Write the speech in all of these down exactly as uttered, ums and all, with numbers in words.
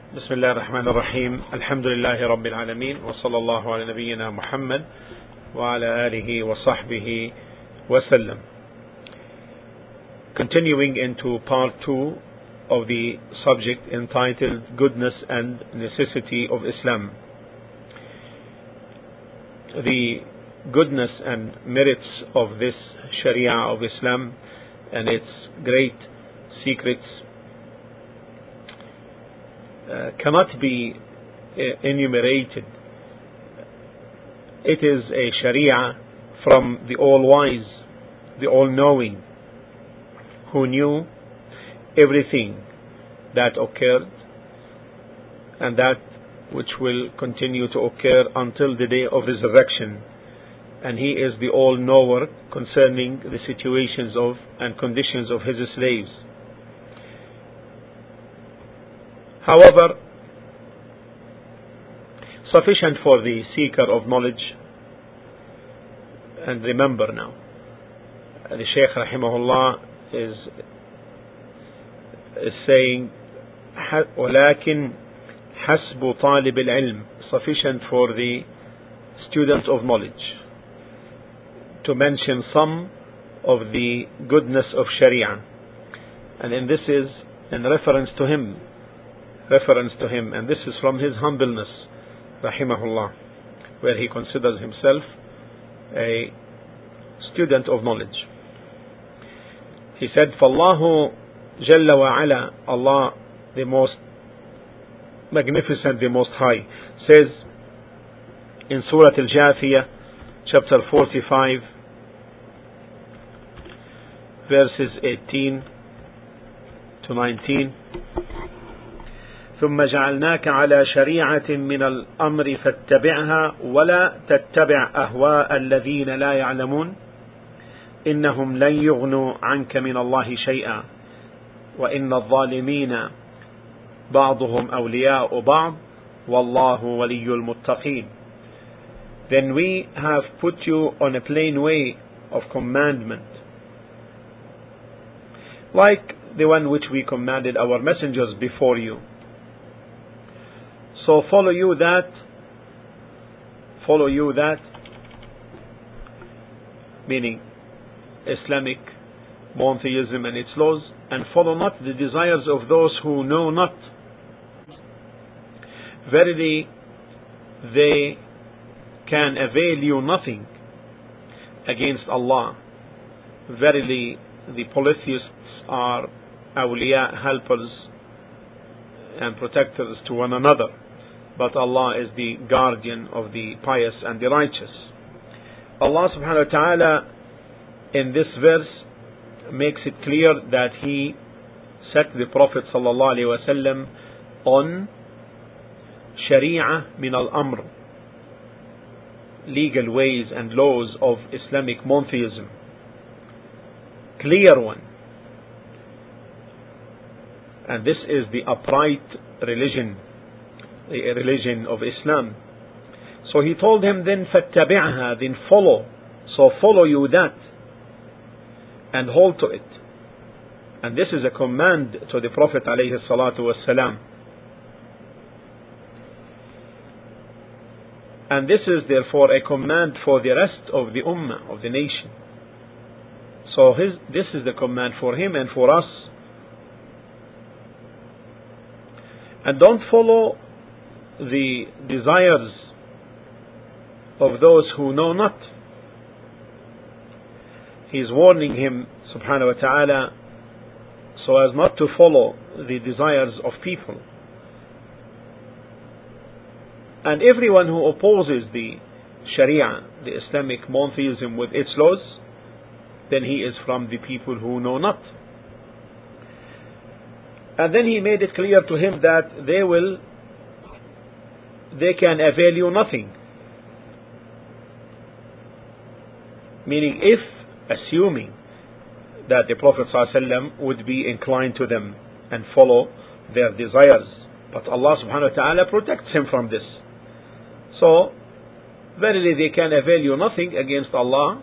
بسم الله الرحمن الرحيم الحمد لله رب العالمين وصلى الله على نبينا محمد وعلى آله وصحبه وسلم. Continuing into part two of the subject entitled Goodness and Necessity of Islam. The goodness and merits of this Sharia of Islam and its great secrets uh, cannot be uh, enumerated. It is a Sharia from the All-Wise, the All-Knowing, who knew everything that occurred and that which will continue to occur until the day of resurrection. And He is the All-Knower concerning the situations of and conditions of His slaves. However, sufficient for the seeker of knowledge, and remember now, the Shaykh rahimahullah is, is saying, وَلَكِنْ حَسْبُ طَالِبِ الْعِلْمِ, sufficient for the student of knowledge, to mention some of the goodness of Sharia. And then this is in reference to him, reference to him, and this is from his humbleness, rahimahullah, where he considers himself a student of knowledge. He said, فَاللَّهُ جَلَّ وَعَلَى, Allah the most magnificent, the most high, says in Surah Al-Jathiyah, chapter forty-five, verses eighteen to nineteen, ثم جعلناك على شريعة من الأمر فاتبعها ولا تتبع أهواء الذين لا يعلمون إنهم لن يغنوا عنك من الله شيئا وإن الظالمين بعضهم أولياء بعض والله ولي المتقين. Then we have put you on a plain way of commandment, like the one which we commanded our messengers before you. So follow you that, follow you that, meaning Islamic monotheism and its laws, and follow not the desires of those who know not. Verily, they can avail you nothing against Allah. Verily, the polytheists are awliya, helpers and protectors to one another, but Allah is the guardian of the pious and the righteous. Allah subhanahu wa ta'ala in this verse makes it clear that He set the Prophet sallallahu alaihi wasallam on Sharia min al-Amr, legal ways and laws of Islamic monotheism, clear one. And this is the upright religion, the religion of Islam. So He told him, then فَاتَّبِعْهَا, then follow. So follow you that and hold to it. And this is a command to the Prophet alayhi salatu wassalam. And this is therefore a command for the rest of the ummah, of the nation. So his, this is the command for him and for us. And don't follow the desires of those who know not. He is warning him, subhanahu wa ta'ala, so as not to follow the desires of people. And everyone who opposes the Sharia, the Islamic monotheism with its laws, then he is from the people who know not. And then He made it clear to him that they will, they can avail you nothing. Meaning, if, assuming that the Prophet ﷺ would be inclined to them and follow their desires, but Allah subhanahu wa ta'ala protects him from this. So, verily they can avail you nothing against Allah.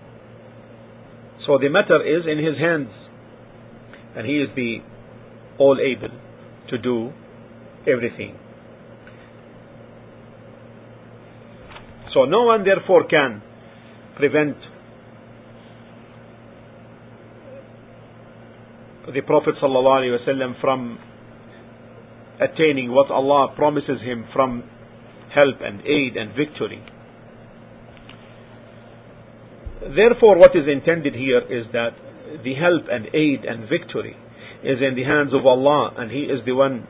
So the matter is in His hands, and He is the all able to do everything. So no one therefore can prevent the Prophet ﷺ from attaining what Allah promises him from help and aid and victory. Therefore, what is intended here is that the help and aid and victory is in the hands of Allah, and He is the one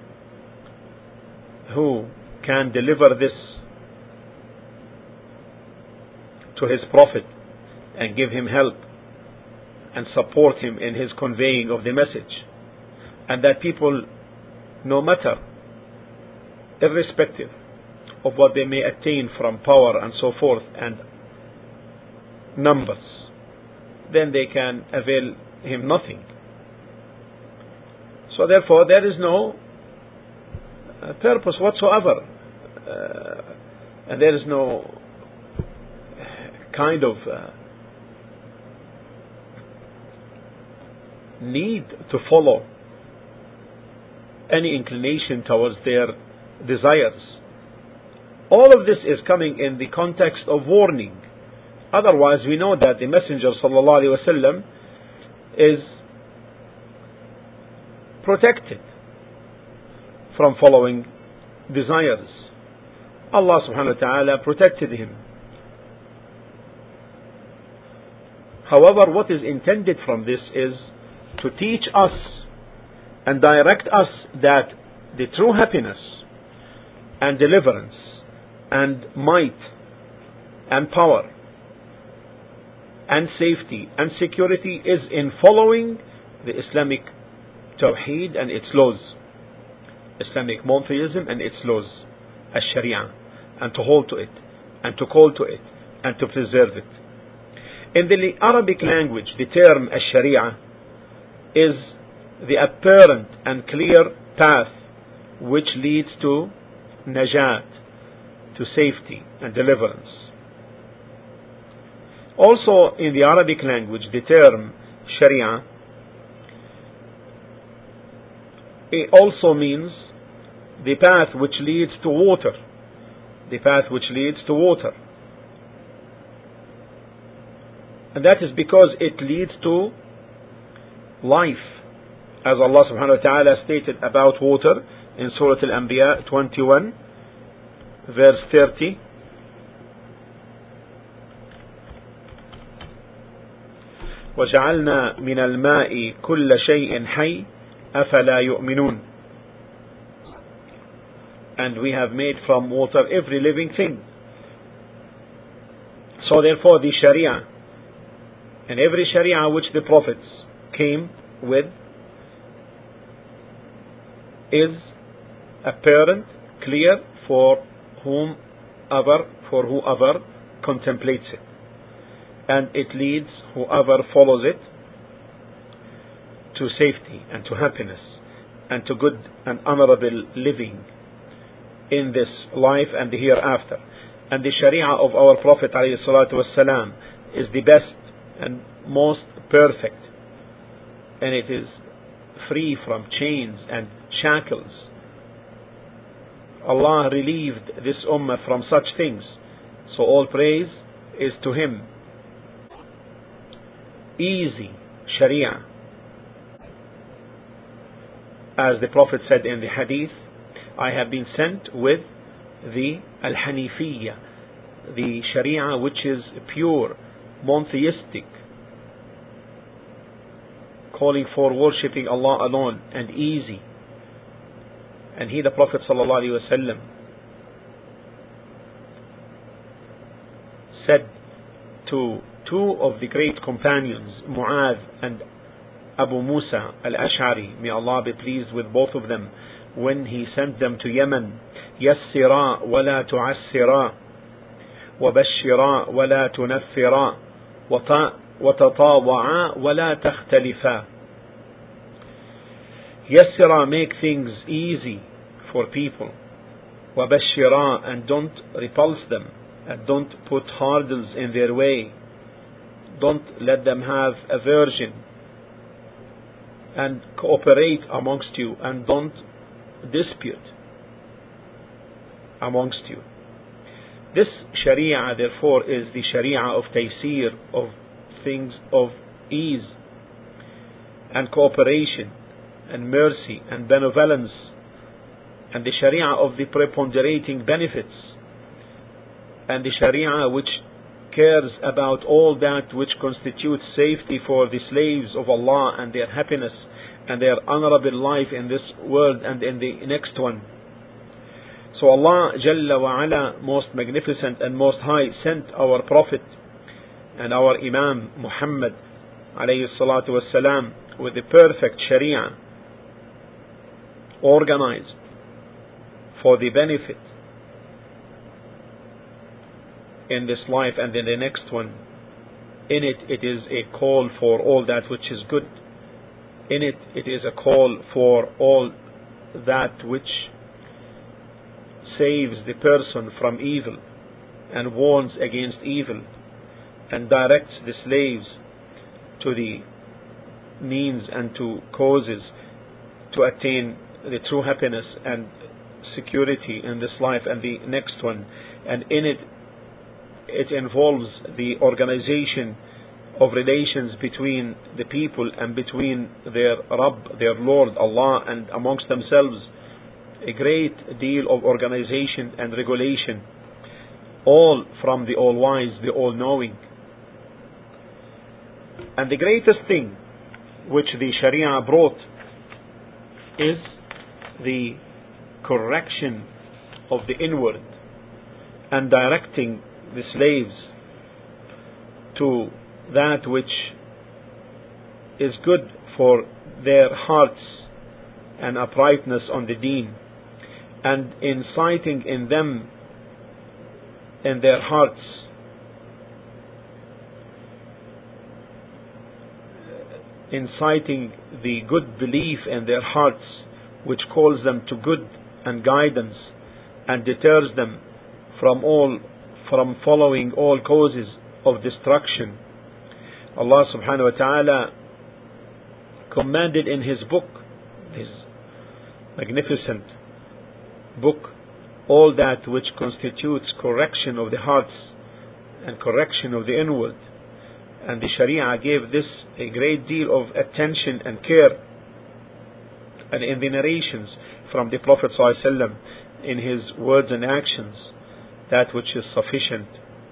who can deliver this to His Prophet and give him help and support him in his conveying of the message. And that people, no matter, irrespective of what they may attain from power and so forth and numbers, then they can avail him nothing. So therefore there is no uh, purpose whatsoever, uh, and there is no kind of uh, need to follow any inclination towards their desires. All of this is coming in the context of warning. Otherwise, we know that the Messenger sallallahu alaihi wasallam is protected from following desires. Allah subhanahu wa ta'ala protected him. However, what is intended from this is to teach us and direct us that the true happiness and deliverance and might and power and safety and security is in following the Islamic Tawheed and its laws, Islamic monotheism and its laws, as-Sharia, and to hold to it and to call to it and to preserve it. In the Arabic language, the term as-Sharia is the apparent and clear path which leads to najat, to safety and deliverance. Also in the Arabic language, the term Sharia, it also means the path which leads to water, the path which leads to water. And that is because it leads to life, as Allah subhanahu wa ta'ala stated about water in Surah Al-Anbiya twenty-one verse thirty. وَجَعَلْنَا مِنَ الْمَاءِ كُلَّ شَيْءٍ حَيٍّ أَفَلَا يُؤْمِنُونَ. And we have made from water every living thing. So therefore the Sharia and every Sharia which the prophets came with is apparent, clear for whomever, for whoever contemplates it. And it leads whoever follows it to safety and to happiness and to good and honorable living in this life and the hereafter. And the Sharia of our Prophet ﷺ is the best and most perfect, and it is free from chains and shackles. Allah relieved this ummah from such things, so all praise is to Him. Easy Sharia, as the Prophet said in the Hadith, I have been sent with the Al-Hanifiyya, the Sharia which is pure, monotheistic, calling for worshipping Allah alone and easy. And he, the Prophet sallallahu alaihi wasallam, said to two of the great companions, Mu'adh and Abu Musa al-Ash'ari, may Allah be pleased with both of them, when he sent them to Yemen, يَسِّرَا وَلَا تُعَسِّرَا وَبَشِّرَا وَلَا تُنَفِّرَا وَتَطَاوَعَا وَلَا تَخْتَلِفَا. Yassira, make things easy for people. وَبَشِّرَا, and don't repulse them, and don't put hurdles in their way. Don't let them have aversion, and cooperate amongst you, and don't dispute amongst you. This Sharia, therefore, is the Sharia of Taysir, of things of ease and cooperation and mercy and benevolence, and the Sharia of the preponderating benefits, and the Sharia which cares about all that which constitutes safety for the slaves of Allah and their happiness and their honorable life in this world and in the next one. So Allah Jalla wa Ala, most magnificent and most high, sent our Prophet and our Imam Muhammad alayhi salatu wassalam with the perfect Sharia, organized for the benefit in this life and in the next one. In it, it is a call for all that which is good. In it, it is a call for all that which saves the person from evil and warns against evil and directs the slaves to the means and to causes to attain the true happiness and security in this life and the next one. And in it, it involves the organization of relations between the people and between their Rabb, their Lord Allah, and amongst themselves. A great deal of organization and regulation, all from the All-Wise, the All-Knowing. And the greatest thing which the Sharia brought is the correction of the inward and directing the slaves to that which is good for their hearts and uprightness on the deen, and inciting in them, in their hearts, inciting the good belief in their hearts, which calls them to good and guidance and deters them from all from following all causes of destruction. Allah subhanahu wa ta'ala commanded in His book, His magnificent book, all that which constitutes correction of the hearts and correction of the inward. And the Sharia gave this a great deal of attention and care. And in the narrations from the Prophet ﷺ, in his words and actions, that which is sufficient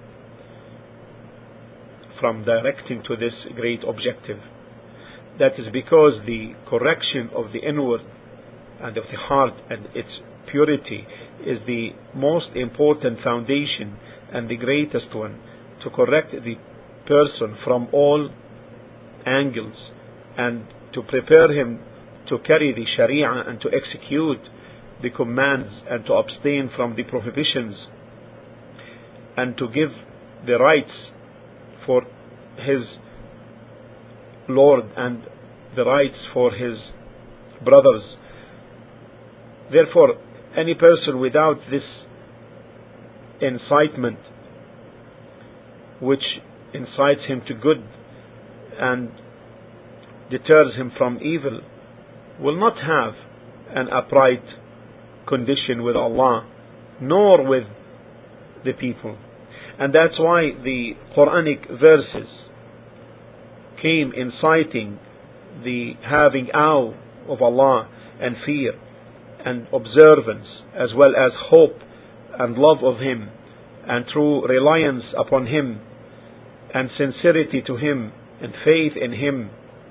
from directing to this great objective. That is because the correction of the inward and of the heart and its purity is the most important foundation and the greatest one to correct the person from all angles and to prepare him to carry the Sharia and to execute the commands and to abstain from the prohibitions and to give the rights for his Lord and the rights for his brothers. Therefore, any person without this incitement, which incites him to good and deters him from evil, will not have an upright condition with Allah, nor with the people. And that's why the Quranic verses came inciting the having awe of Allah and fear and observance, as well as hope and love of Him and true reliance upon Him and sincerity to Him and faith in Him.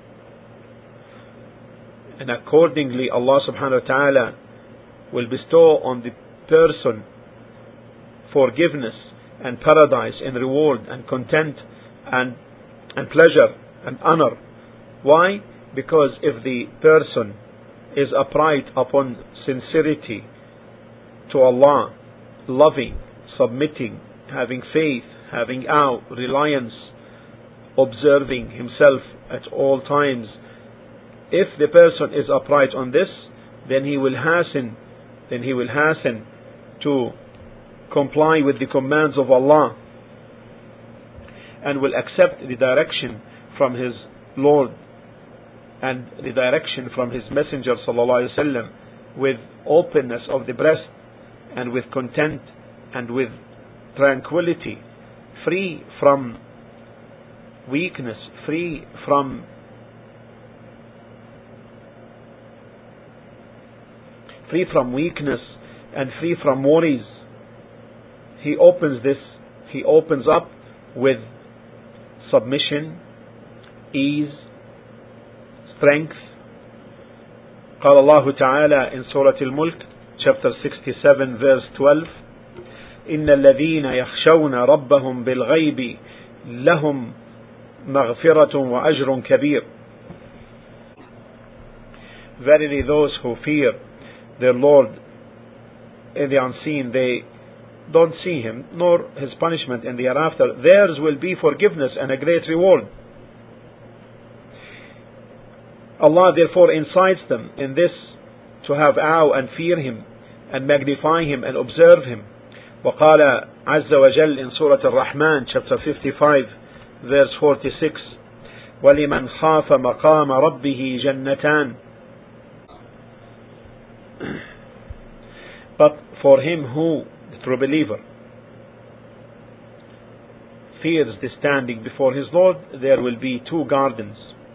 And accordingly, Allah subhanahu wa ta'ala will bestow on the person forgiveness and paradise and reward and content and, and pleasure and honor. Why? Because if the person is upright upon sincerity to Allah, loving, submitting, having faith, having awe, reliance, observing himself at all times, if the person is upright on this, then he will hasten, then he will hasten to comply with the commands of Allah and will accept the direction from his Lord and the direction from his Messenger sallallahu alaihi wasallam with openness of the breast, and with content, and with tranquility, free from weakness, free from free from weakness and free from worries. He opens this, he opens up with submission, ease, strength. قال الله تعالى in Surah Al-Mulk, chapter sixty-seven, verse twelve, إن الذين يخشون ربهم بالغيب لهم مغفرة وأجر كبير. Verily those who fear their Lord in the unseen, they don't see Him, nor His punishment in the hereafter. Theirs will be forgiveness and a great reward. Allah therefore incites them in this to have awe and fear Him and magnify Him and observe Him. وقال عز وجل in Surah Al-Rahman, chapter fifty-five, verse forty-six, وَلِمَنْ خَافَ مَقَامَ رَبِّهِ جَنَّتَانِ. But for him who, the true believer, fears the standing before his Lord, there will be two gardens.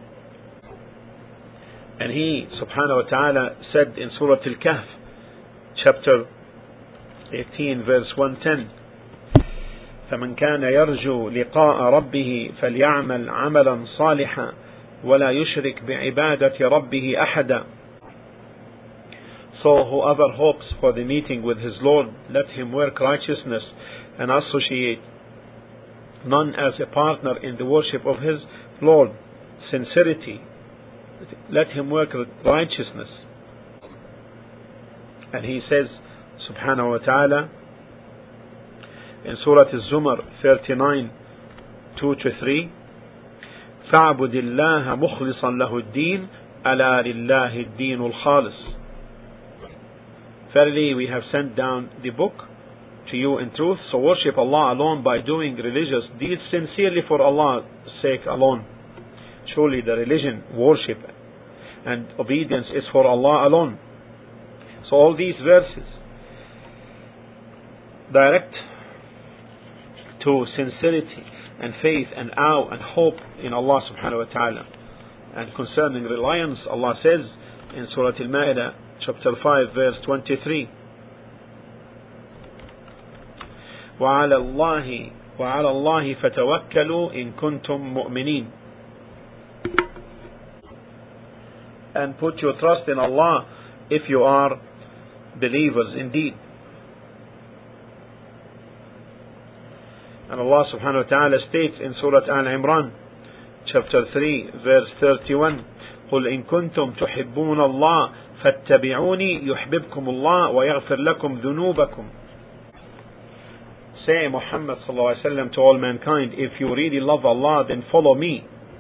And He subhanahu wa ta'ala said in Surah Al-Kahf, chapter eighteen, verse one ten, فَمَنْ كَانَ يَرْجُو لِقَاءَ رَبِّهِ فَلْيَعْمَلْ عَمَلًا صَالِحًا وَلَا يُشْرِكْ بِعِبَادَةِ رَبِّهِ أَحَدًا. So whoever hopes for the meeting with his Lord, let him work righteousness and associate none as a partner in the worship of his Lord. Sincerity. Let him work righteousness. And He says, subhanahu wa ta'ala, in Surah Al-Zumar thirty-nine, two to three, فَاعْبُدِ اللَّهَ مُخْلِصًا لَهُ الدِّينَ أَلَا لِلَّهِ الدِّينُ الْخَالِصِ. Verily we have sent down the book to you in truth, so worship Allah alone by doing religious deeds sincerely for Allah's sake alone. Surely the religion, worship and obedience is for Allah alone. So all these verses direct to sincerity and faith and awe and hope in Allah subhanahu wa ta'ala. And concerning reliance, Allah says in Surah Al-Ma'idah, chapter five, verse twenty-three, وَعَلَى اللَّهِ وَعَلَى اللَّهِ فَتَوَكَّلُوا إِن كُنتُم مُؤْمِنِينَ. And put your trust in Allah if you are believers indeed. And Allah subhanahu wa ta'ala states in Surah Al-Imran, chapter three, verse thirty-one, قُلْ إِن كُنتُمْ تُحِبُّونَ اللَّهَ فَاتَّبِعُونِي يُحْبِبْكُمُ اللَّهُ وَيَغْفِرْ لَكُمْ ذُنُوبَكُمْ. Say, Muhammad sallallahu alaihi wasallam, to all mankind, if you really love Allah, then follow me.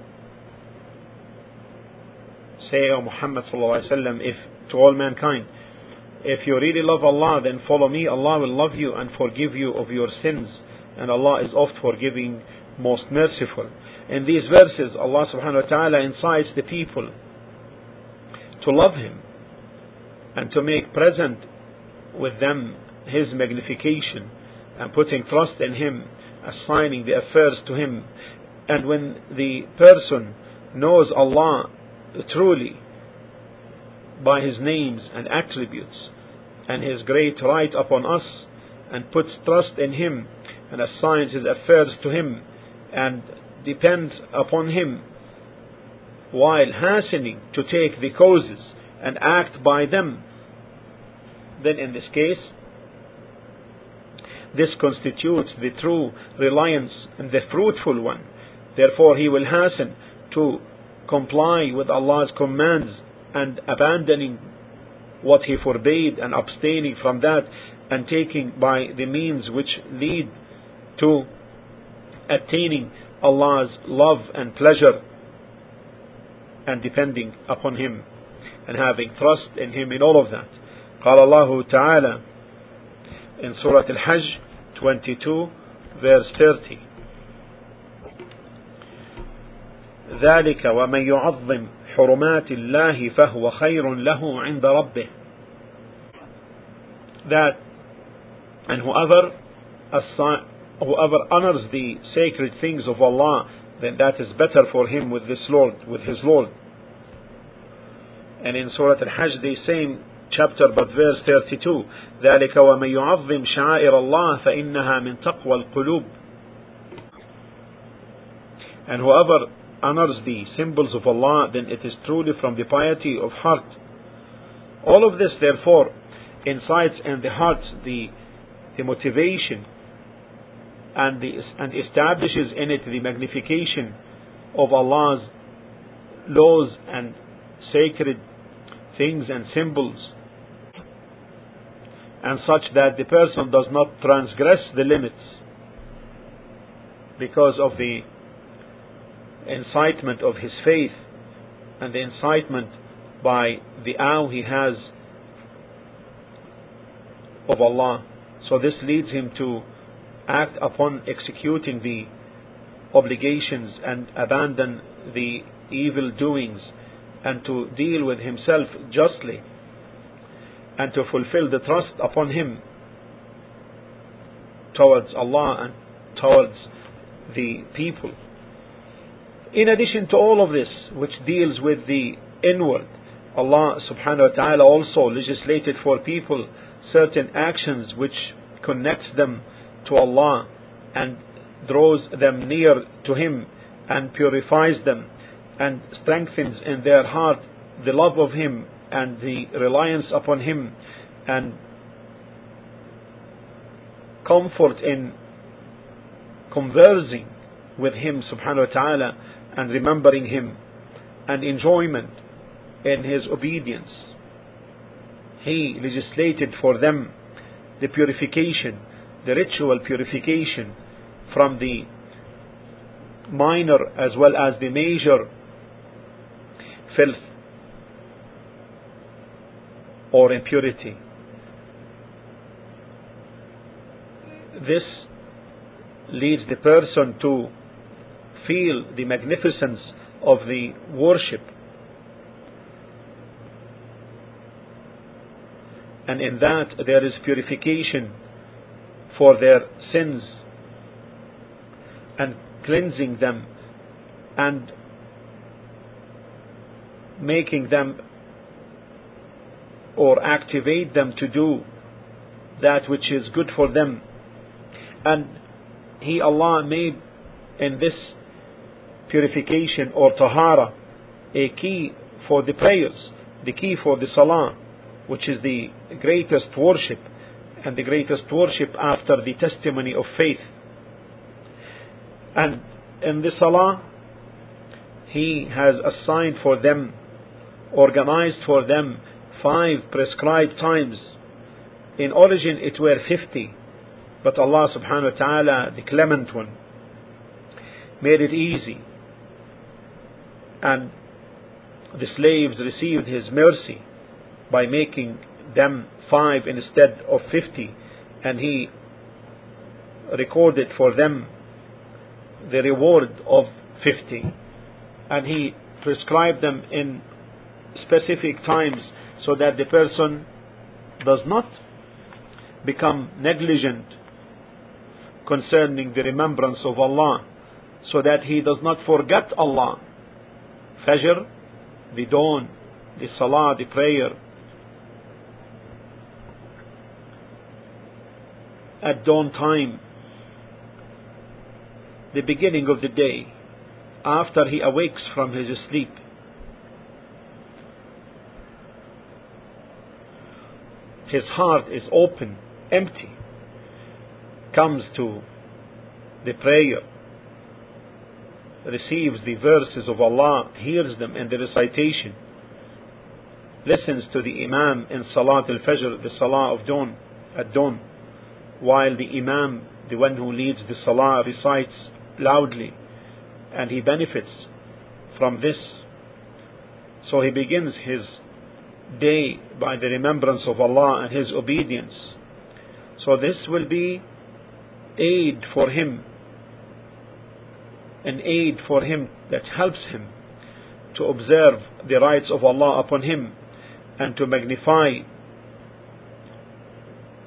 Say, O Muhammad sallallahu alaihi wasallam, if to all mankind, if you really love Allah, then follow me. Allah will love you and forgive you of your sins, and Allah is oft forgiving, most merciful. In these verses, Allah subhanahu wa ta'ala incites the people to love Him and to make present with them His magnification and putting trust in Him, assigning the affairs to Him. And when the person knows Allah truly by His names and attributes and His great right upon us, and puts trust in Him and assigns His affairs to Him and depends upon Him, while hastening to take the causes and act by them, then in this case, this constitutes the true reliance and the fruitful one. Therefore he will hasten to comply with Allah's commands and abandoning what He forbade and abstaining from that, and taking by the means which lead to attaining Allah's love and pleasure, and depending upon Him and having trust in Him in all of that. قال الله تعالى in Surah Al-Hajj twenty-two, verse thirty, ذلك ومن يعظم حرمات الله فهو خير له عند ربه. that, and whoever assign, whoever honors the sacred things of Allah, then that is better for him with this Lord, with his Lord. And in Surah Al-Hajj, the same chapter but verse thirty-two, ذَلِكَ وَمَن يُعَظِّمْ شَعَائِرَ اللَّهِ فَإِنَّهَا مِن تَقْوَى الْقُلُوبِ. And whoever honors the symbols of Allah, then it is truly from the piety of heart. All of this, therefore, incites in the heart the, the motivation and, the, and establishes in it the magnification of Allah's laws and sacred things and symbols, and such that the person does not transgress the limits because of the incitement of his faith and the incitement by the awe he has of Allah. So this leads him to act upon executing the obligations and abandon the evil doings, and to deal with himself justly, and to fulfill the trust upon him towards Allah and towards the people. In addition to all of this, which deals with the inward, Allah subhanahu wa ta'ala also legislated for people certain actions which connects them to Allah and draws them near to Him and purifies them and strengthens in their heart the love of Him and the reliance upon Him and comfort in conversing with Him subhanahu wa ta'ala and remembering Him and enjoyment in His obedience. He legislated for them the purification, the ritual purification from the minor as well as the major filth or impurity. This leads the person to feel the magnificence of the worship, and in that there is purification for their sins and cleansing them and making them or activate them to do that which is good for them. And He, Allah, made in this purification or tahara a key for the prayers, the key for the salah, which is the greatest worship and the greatest worship after the testimony of faith. And in the salah, He has assigned for them, organized for them five prescribed times. In origin it were fifty, but Allah subhanahu wa ta'ala, the clement one, made it easy, and the slaves received His mercy by making them five instead of fifty, and He recorded for them the reward of fifty, and He prescribed them in specific times so that the person does not become negligent concerning the remembrance of Allah, so that he does not forget Allah. Fajr, the dawn, the salah, the prayer, at dawn time, the beginning of the day, after he awakes from his sleep. His heart is open, empty, comes to the prayer, receives the verses of Allah, hears them in the recitation, listens to the Imam in Salat al-Fajr, the Salah of dawn, at dawn, while the Imam, the one who leads the Salah, recites loudly, and he benefits from this. So he begins his day by the remembrance of Allah and his obedience. So this will be aid for him, an aid for him that helps him to observe the rights of Allah upon him and to magnify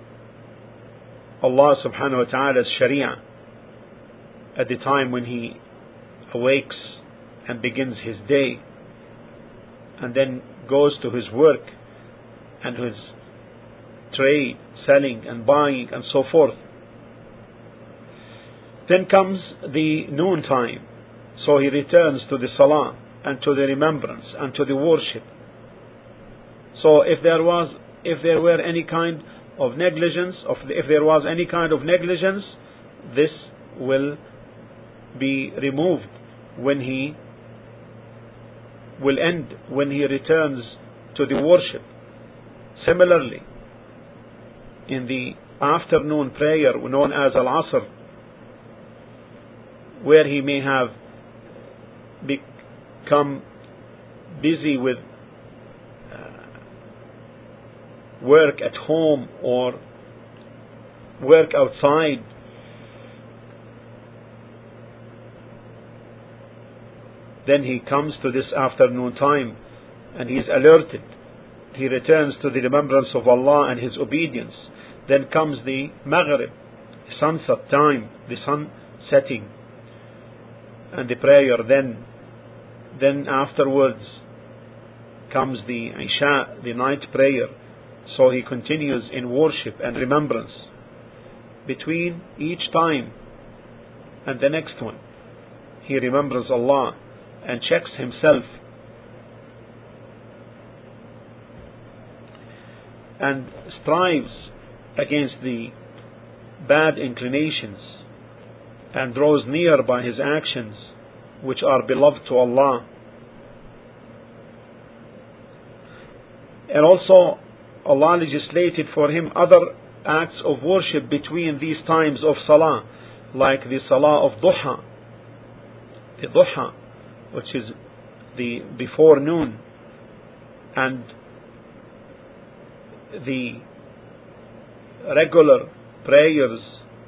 Allah subhanahu wa ta'ala's sharia at the time when he awakes and begins his day, and then goes to his work and his trade, selling and buying and so forth. Then comes the noon time, so he returns to the salah and to the remembrance and to the worship. So if there was, if there were any kind of negligence, of if there was any kind of negligence, this will be removed when he will end, when he returns to the worship. Similarly, in the afternoon prayer known as Al-Asr, where he may have become busy with uh, work at home or work outside, then he comes to this afternoon time and he is alerted. He returns to the remembrance of Allah and his obedience. Then comes the Maghrib, the sunset time, the sun setting, and the prayer. Then, then afterwards comes the Isha, the night prayer. So he continues in worship and remembrance. Between each time and the next one, he remembers Allah and checks himself and strives against the bad inclinations and draws near by his actions which are beloved to Allah. And also Allah legislated for him other acts of worship between these times of salah, like the salah of duha, the duha, which is the before noon, and the regular prayers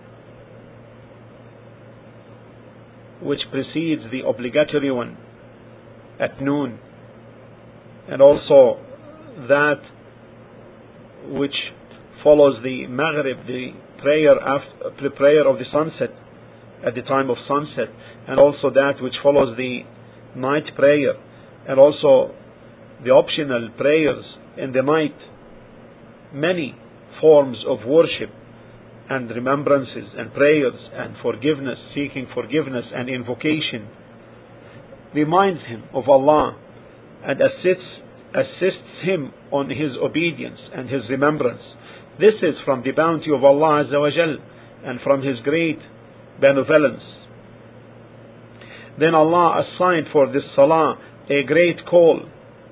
which precedes the obligatory one at noon, and also that which follows the Maghrib, the prayer after the prayer of the sunset, at the time of sunset, and also that which follows the night prayer, and also the optional prayers in the night. Many forms of worship and remembrances and prayers and forgiveness, seeking forgiveness and invocation, reminds him of Allah and assists, assists him on his obedience and his remembrance. This is from the bounty of Allah Azza wa Jal and from his great benevolence. Then Allah assigned for this salah a great call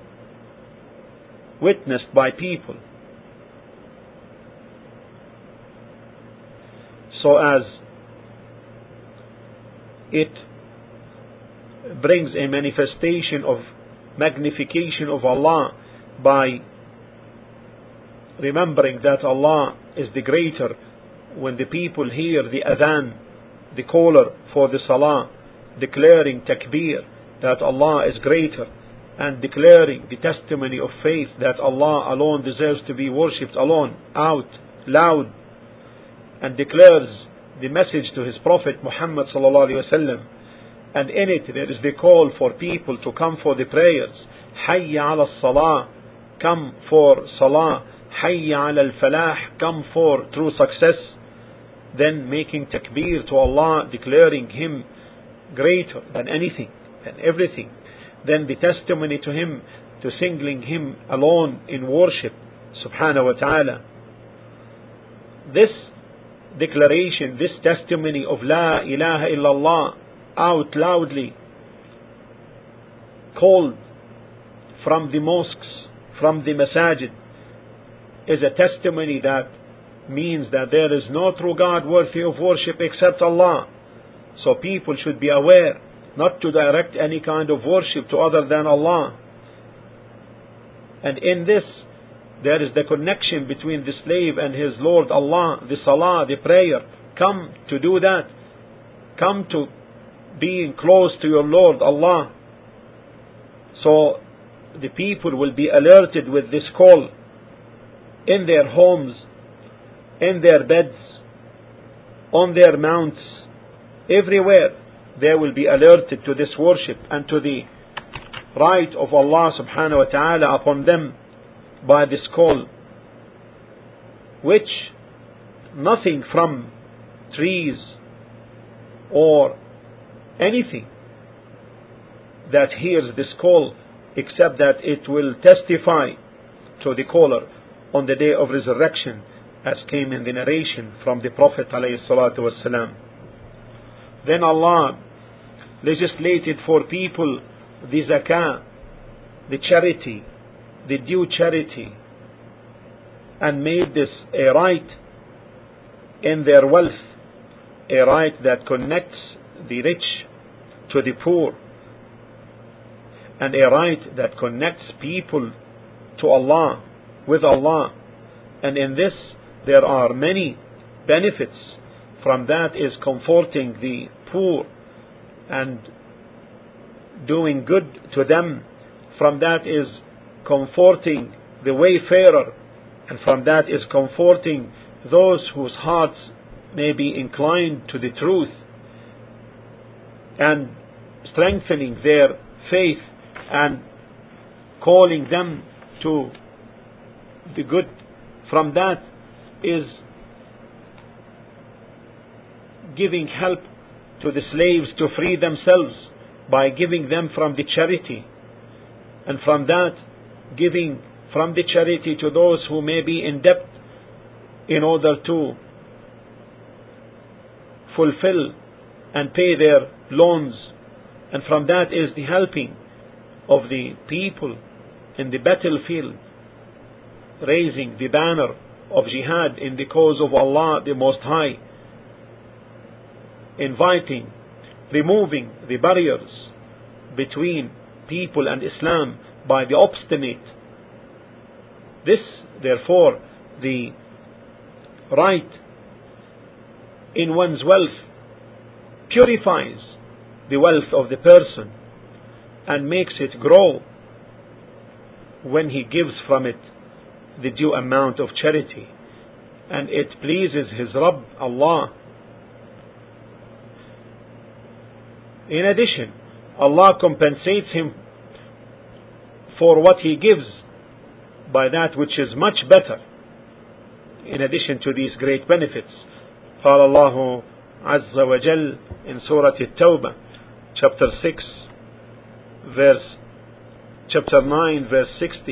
witnessed by people, so as it brings a manifestation of magnification of Allah by remembering that Allah is the greater. When the people hear the adhan, the caller for the salah, declaring takbir that Allah is greater, and declaring the testimony of faith that Allah alone deserves to be worshipped alone, out loud, and declares the message to his Prophet Muhammad sallallahu alaihi wasallam, and in it there is the call for people to come for the prayers. Hayya ala salah, come for salah. Hayya ala al-falah, come for true success. Then making takbir to Allah, declaring him greater than anything and everything. Then the testimony to him, to singling him alone in worship, subhanahu wa ta'ala. This declaration, this testimony of La ilaha illallah out loudly called from the mosques, from the masajid, is a testimony that means that there is no true God worthy of worship except Allah. So people should be aware not to direct any kind of worship to other than Allah. And in this there is the connection between the slave and his Lord Allah, the salah, the prayer. Come to do that. Come to being close to your Lord Allah. So the people will be alerted with this call in their homes, in their beds, on their mounts, everywhere, they will be alerted to this worship and to the right of Allah subhanahu wa ta'ala upon them by this call, which nothing from trees or anything that hears this call except that it will testify to the caller on the day of resurrection, as came in the narration from the Prophet alayhi salatu wasalam. Then Allah legislated for people the zakah, the charity, the due charity, and made this a right in their wealth, a right that connects the rich to the poor, and a right that connects people to Allah, with Allah. And in this there are many benefits. From that is comforting the poor and doing good to them. From that is comforting the wayfarer, and from that is comforting those whose hearts may be inclined to the truth, and strengthening their faith and calling them to the good. From that is giving help to the slaves to free themselves by giving them from the charity, and from that giving from the charity to those who may be in debt in order to fulfill and pay their loans. And from that is the helping of the people in the battlefield, raising the banner of jihad in the cause of Allah the Most High, inviting, removing the barriers between people and Islam by the obstinate. This, therefore, the right in one's wealth purifies the wealth of the person and makes it grow when he gives from it the due amount of charity, and it pleases his Rabb Allah. In addition, Allah compensates him for what he gives by that which is much better, in addition to these great benefits. قال الله عز وجل in Surah At-Tawbah, chapter six, verse chapter nine, verse sixty.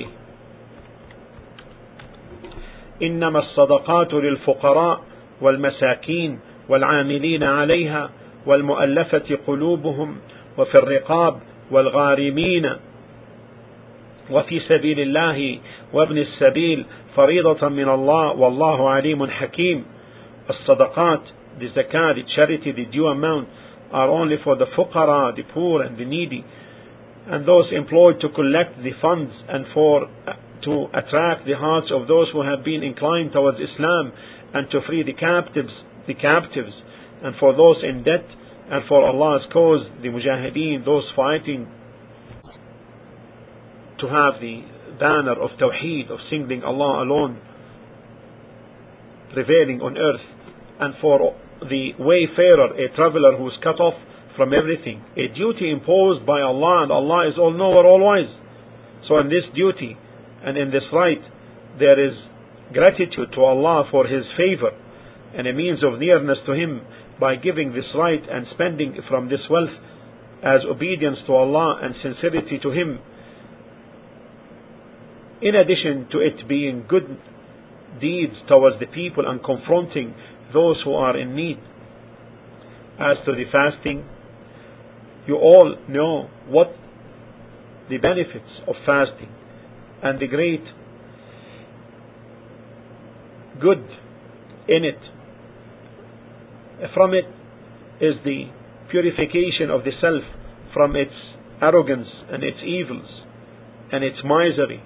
إنما الصدقات للفقراء والمساكين والعاملين عليها والمؤلفة قلوبهم وفي الرقاب والغارمين وفي سبيل الله وابن السبيل فريضة من الله والله عليم حكيم. الصدقات, the zakah, the charity, the due amount are only for the fuqara, the poor and the needy, and those employed to collect the funds, and for to attract the hearts of those who have been inclined towards Islam, and to free the captives, the captives, and for those in debt, and for Allah's cause, the mujahideen, those fighting to have the banner of Tawheed, of singling Allah alone, prevailing on earth, and for the wayfarer, a traveler who is cut off from everything, a duty imposed by Allah, and Allah is all-knower, all-wise. So in this duty and in this right, there is gratitude to Allah for His favor, and a means of nearness to Him by giving this right and spending from this wealth as obedience to Allah and sincerity to Him, in addition to it being good deeds towards the people and confronting those who are in need. As to the fasting, you all know what the benefits of fasting and the great good in it. From it is the purification of the self from its arrogance and its evils and its misery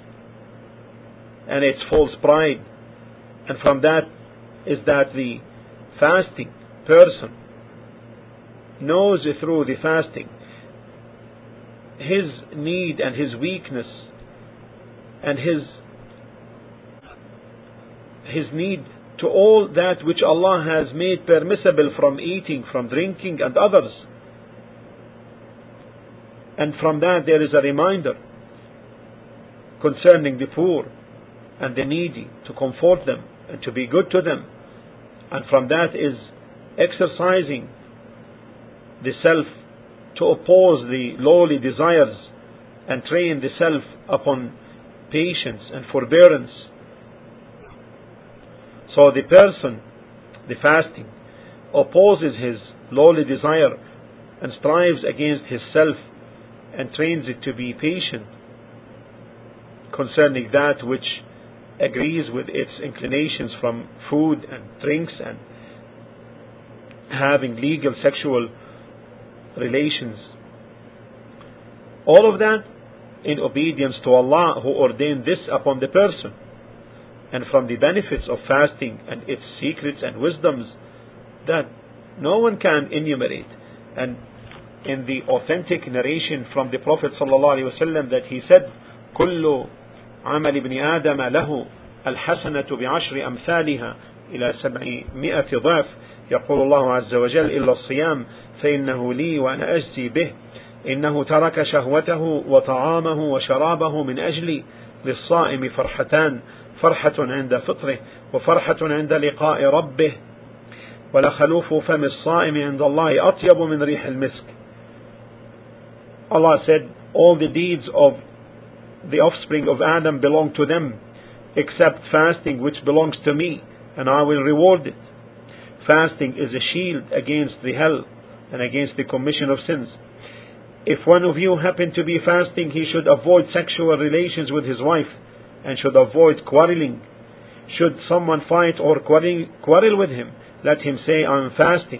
and its false pride. And from that is that the fasting person knows through the fasting his need and his weakness and his his need to all that which Allah has made permissible from eating, from drinking and others. And from that there is a reminder concerning the poor and the needy, to comfort them and to be good to them. And from that is exercising the self to oppose the lowly desires and train the self upon patience and forbearance. So the person, the fasting, opposes his lowly desire and strives against his self and trains it to be patient concerning that which agrees with its inclinations from food and drinks and having legal sexual relations. All of that in obedience to Allah, who ordained this upon the person. And from the benefits of fasting and its secrets and wisdoms that no one can enumerate. And in the authentic narration from the Prophet ﷺ that he said, كل عمل ابن آدم له الحسنة بعشر أمثالها إلى سبعمائة ضعف يقول الله عز وجل إلا الصيام فإنه لي وأنا أجزي به إنه ترك شهوته وطعامه وشرابه من أجلي للصائم فرحتان فرحة عند فطره وفرحة عند لقاء ربه ولخلوف فم الصائم عند الله أطيب من ريح المسك. Allah said, all the deeds of the offspring of Adam belong to them, except fasting, which belongs to me, and I will reward it. Fasting is a shield against the hell and against the commission of sins. If one of you happen to be fasting, he should avoid sexual relations with his wife and should avoid quarreling. Should someone fight or quarrel, quarrel with him, let him say, I am fasting.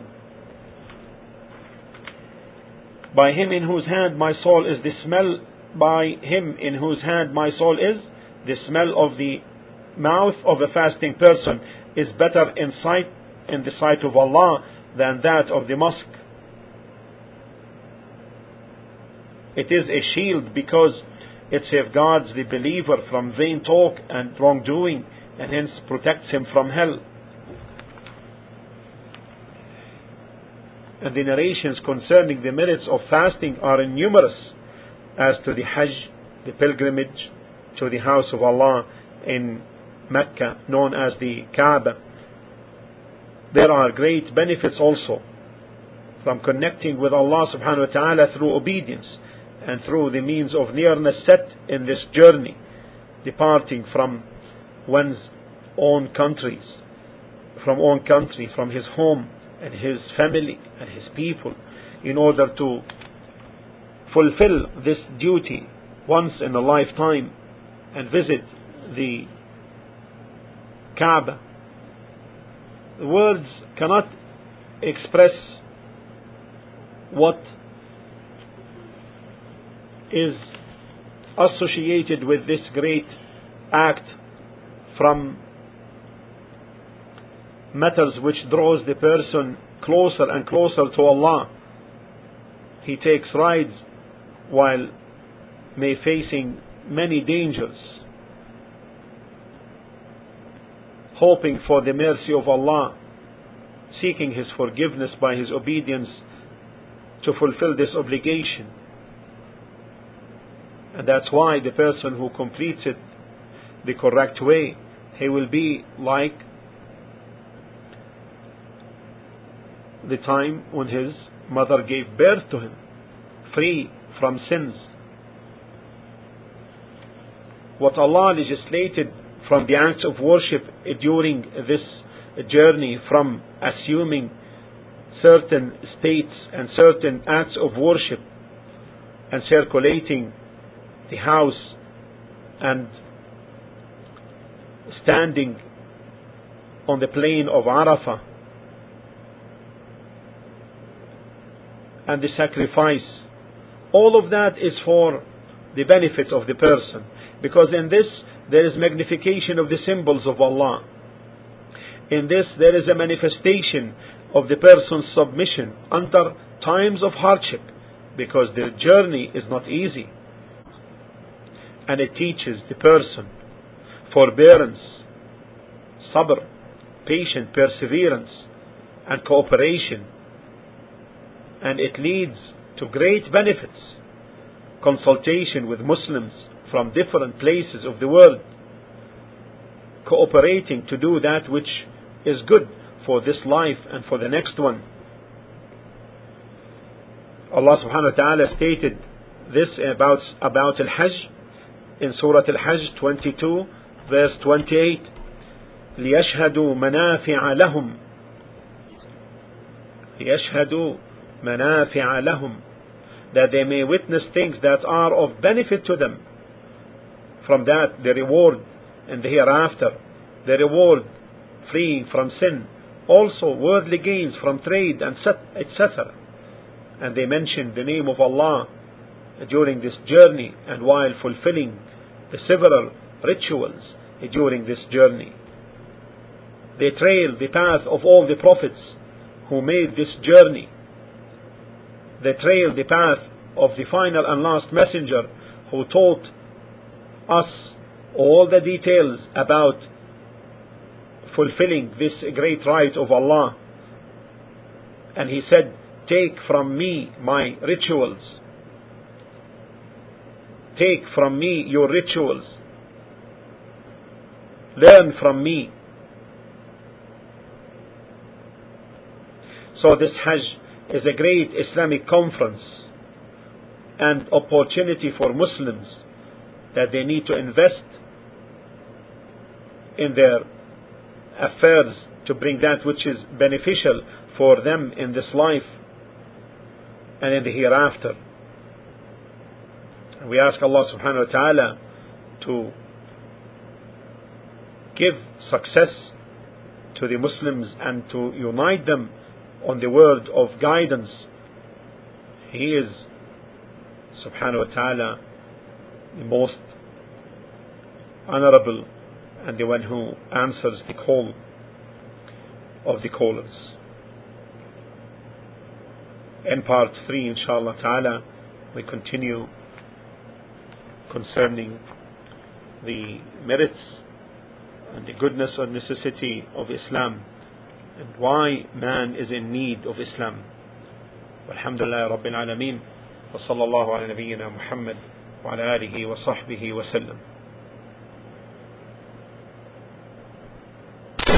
By him in whose hand my soul is the smell, by him in whose hand my soul is, the smell of the mouth of a fasting person is better in sight, in the sight of Allah, than that of the musk. It is a shield because it safeguards the believer from vain talk and wrongdoing, and hence protects him from hell. And the narrations concerning the merits of fasting are numerous, as to the Hajj, the pilgrimage to the house of Allah in Mecca, known as the Kaaba. There are great benefits also from connecting with Allah subhanahu wa ta'ala through obedience and through the means of nearness set in this journey, departing from one's own countries, from own country, from his home and his family and his people, in order to fulfill this duty once in a lifetime and visit the Kaaba. The words cannot express what is associated with this great act from matters which draws the person closer and closer to Allah. He takes rides while may facing many dangers, hoping for the mercy of Allah, seeking His forgiveness by his obedience to fulfill this obligation. And that's why the person who completes it the correct way, he will be like the time when his mother gave birth to him, free from sins. What Allah legislated from the acts of worship during this journey, from assuming certain states and certain acts of worship and circulating the house and standing on the plain of Arafah and the sacrifice, all of that is for the benefit of the person, because in this there is magnification of the symbols of Allah. In this there is a manifestation of the person's submission under times of hardship, because the journey is not easy. And it teaches the person forbearance, sabr, patient perseverance and cooperation, and it leads to great benefits. Consultation with Muslims from different places of the world, cooperating to do that which is good for this life and for the next one. Allah subhanahu wa ta'ala stated this about, about Al-Hajj in Surah Al-Hajj twenty-two verse twenty-eight. لِيَشْهَدُوا مَنَافِعَ لَهُمْ لِيَشْهَدُوا مَنَافِعَ لَهُمْ, that they may witness things that are of benefit to them. From that, the reward in the hereafter, the reward freeing from sin, also worldly gains from trade and et cetera. And they mentioned the name of Allah during this journey and while fulfilling the several rituals during this journey. They trailed the path of all the prophets who made this journey. They trailed the path of the final and last messenger who taught us all the details about fulfilling this great right of Allah. And he said, take from me my rituals. Take from me your rituals. Learn from me. So this Hajj is a great Islamic conference and opportunity for Muslims that they need to invest in their affairs to bring that which is beneficial for them in this life and in the hereafter. And we ask Allah subhanahu wa ta'ala to give success to the Muslims and to unite them on the word of guidance. He is subhanahu wa ta'ala the most honorable and the one who answers the call of the callers. In part three, inshallah ta'ala, we continue concerning the merits and the goodness or necessity of Islam and why man is in need of Islam. Walhamdulillah Rabbil Alameen, wa sallallahu ala nabiyyina Muhammad wa ala alihi wa sahbihi wa sallam.